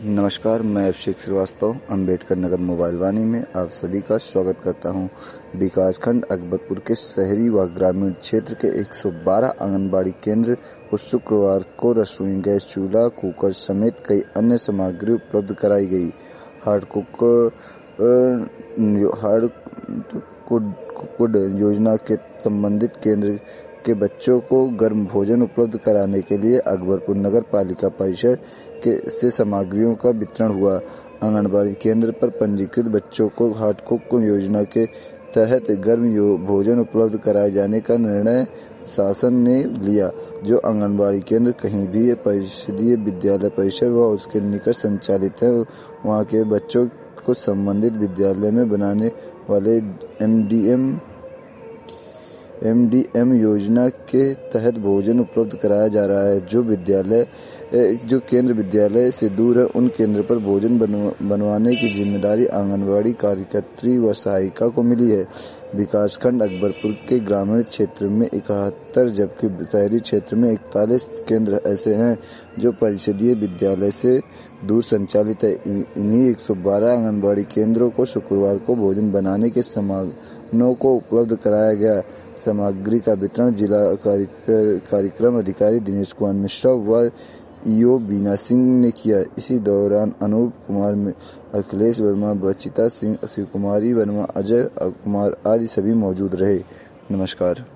नमस्कार, मैं अभिषेक श्रीवास्तव अम्बेडकर नगर मोबाइल वानी में आप सभी का स्वागत करता हूं। विकासखंड अकबरपुर के शहरी व ग्रामीण क्षेत्र के 112 आंगनबाड़ी केंद्र को शुक्रवार को रसोई गैस, चूल्हा, कुकर समेत कई अन्य सामग्री उपलब्ध कराई गई। हार्डकुड योजना के संबंधित केंद्र के बच्चों को गर्म भोजन उपलब्ध कराने के लिए अकबरपुर नगर पालिका परिषद से सामग्रियों का वितरण हुआ। आंगनबाड़ी केंद्र पर पंजीकृत बच्चों को हार्डकुक योजना के तहत गर्म भोजन उपलब्ध कराए जाने का निर्णय शासन ने लिया। जो आंगनबाड़ी केंद्र कहीं भी परिषदीय विद्यालय परिसर व उसके निकट संचालित है, वहां के बच्चों को संबंधित विद्यालय में बनाने वाले एमडीएम योजना के तहत भोजन उपलब्ध कराया जा रहा है। जो केंद्र विद्यालय से दूर है, उन केंद्र पर भोजन बनवाने की जिम्मेदारी आंगनबाड़ी कार्यकर्त्री व सहायिका को मिली है। विकासखंड अकबरपुर के ग्रामीण क्षेत्र में 71 जबकि शहरी क्षेत्र में 41 केंद्र ऐसे हैं जो परिषदीय विद्यालय से दूर संचालित है। इन्हीं 112 आंगनबाड़ी केंद्रों को शुक्रवार को भोजन बनाने के सामानों को उपलब्ध कराया गया। सामग्री का वितरण जिला कार्यक्रम अधिकारी दिनेश कुमार मिश्रा व ईओ बीना सिंह ने किया। इसी दौरान अनूप कुमार, अखिलेश वर्मा, बचिता सिंह, शिव कुमारी वर्मा, अजय कुमार आदि सभी मौजूद रहे। नमस्कार।